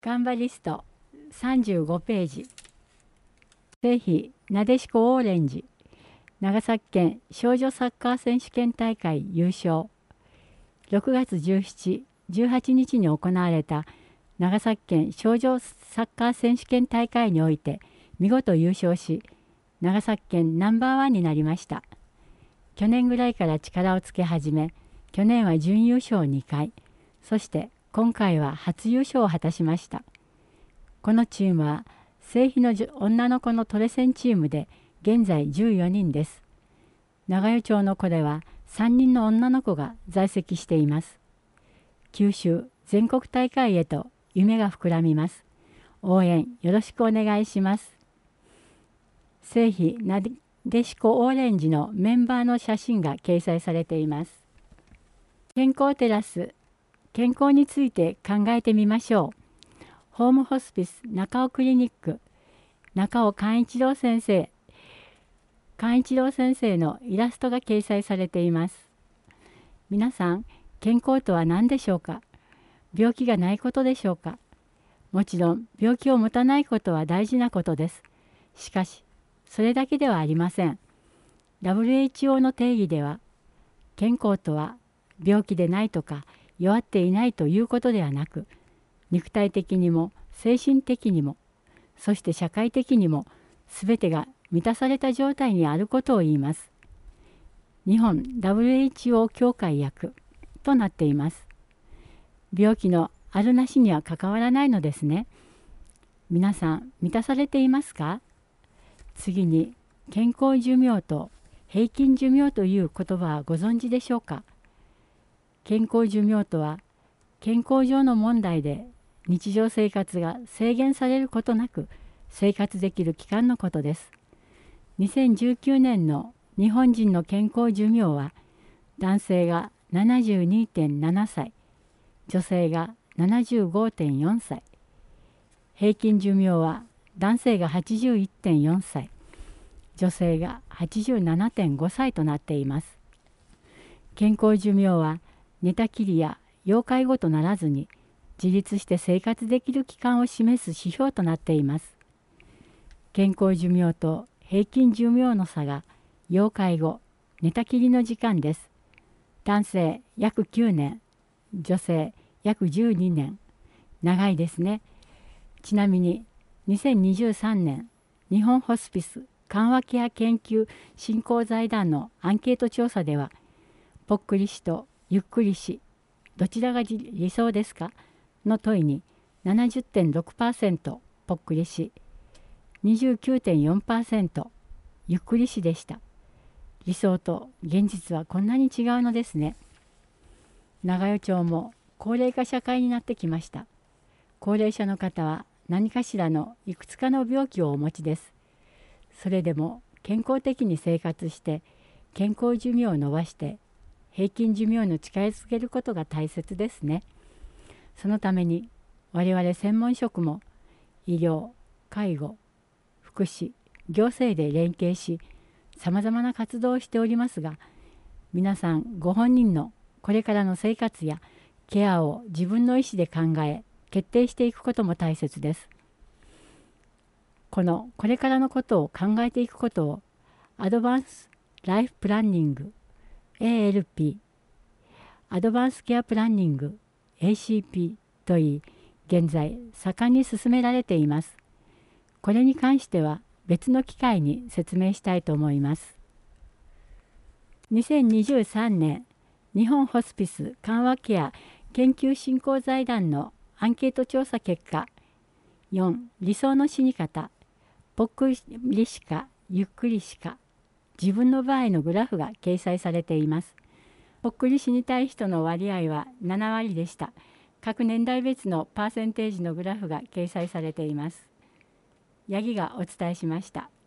頑張リスト35ページ。成否なでしこオーレンジ長崎県少女サッカー選手権大会優勝。6月17、18日に行われた長崎県少女サッカー選手権大会において見事優勝し、長崎県ナンバーワンになりました。去年ぐらいから力をつけ始め、去年は準優勝2回、そして今回は初優勝を果たしました。このチームは成否の女の子のトレセンチームで現在14人です。長与町の子では3人の女の子が在籍しています。九州全国大会へと夢が膨らみます。応援よろしくお願いします。成否なでしこオーレンジのメンバーの写真が掲載されています。健康テラス、健康について考えてみましょう。ホームホスピス中尾クリニック、中尾寛一郎先生のイラストが掲載されています。皆さん、健康とは何でしょうか？病気がないことでしょうか？もちろん、病気を持たないことは大事なことです。しかし、それだけではありません。WHO の定義では、健康とは病気でないとか弱っていないということではなく、肉体的にも精神的にも、そして社会的にも全てが満たされた状態にあることを言います。日本 WHO 協会訳となっています。病気のあるなしには関わらないのですね。皆さん満たされていますか？次に健康寿命と平均寿命という言葉はご存知でしょうか？健康寿命とは健康上の問題で日常生活が制限されることなく生活できる期間のことです。2019年の日本人の健康寿命は男性が 72.7 歳、女性が 75.4 歳、平均寿命は男性が 81.4 歳、女性が 87.5 歳となっています。健康寿命は寝たきりや要介護とならずに自立して生活できる期間を示す指標となっています。健康寿命と平均寿命の差が要介護、寝たきりの時間です。男性約9年、女性約12年。長いですね。ちなみに2023年日本ホスピス緩和ケア研究振興財団のアンケート調査では、ぽっくり死とゆっくり死、どちらが理想ですかの問いに 70.6% ぽっくり死、29.4% ゆっくり死でした。理想と現実はこんなに違うのですね。長与町も高齢化社会になってきました。高齢者の方は何かしらのいくつかの病気をお持ちです。それでも健康的に生活して健康寿命を延ばして平均寿命に近づけることが大切ですね。そのために我々専門職も医療、介護、福祉、行政で連携しさまざまな活動をしておりますが、皆さんご本人のこれからの生活やケアを自分の意思で考え決定していくことも大切です。これからのことを考えていくことをアドバンスライフプランニング ALP、アドバンスケアプランニング ACP といい、現在盛んに進められています。これに関しては別の機会に説明したいと思います。2023年日本ホスピス緩和ケア研究振興財団のアンケート調査結果、4、理想の死に方、ぽっくり死かゆっくり死か、自分の場合のグラフが掲載されています。ぽっくり死にたい人の割合は7割でした。各年代別のパーセンテージのグラフが掲載されています。八木がお伝えしました。